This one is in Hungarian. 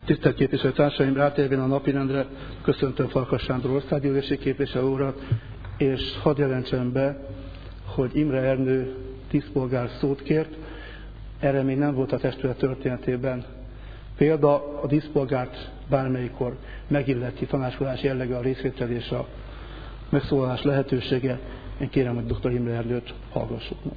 Tisztelt képviselőtársaim, rátérvén a napirendre köszöntöm Farkas Sándor országgyűlési képviselő urat, és hadd jelentsem be, hogy Imre Ernő díszpolgár szót kért. Erre még nem volt a testület történetében példa. A díszpolgárt bármelyikkor megilleti tanácskozási jellege a részvétel és a megszólalás lehetősége. Én kérem, hogy dr. Imre Ernőt hallgassuk meg.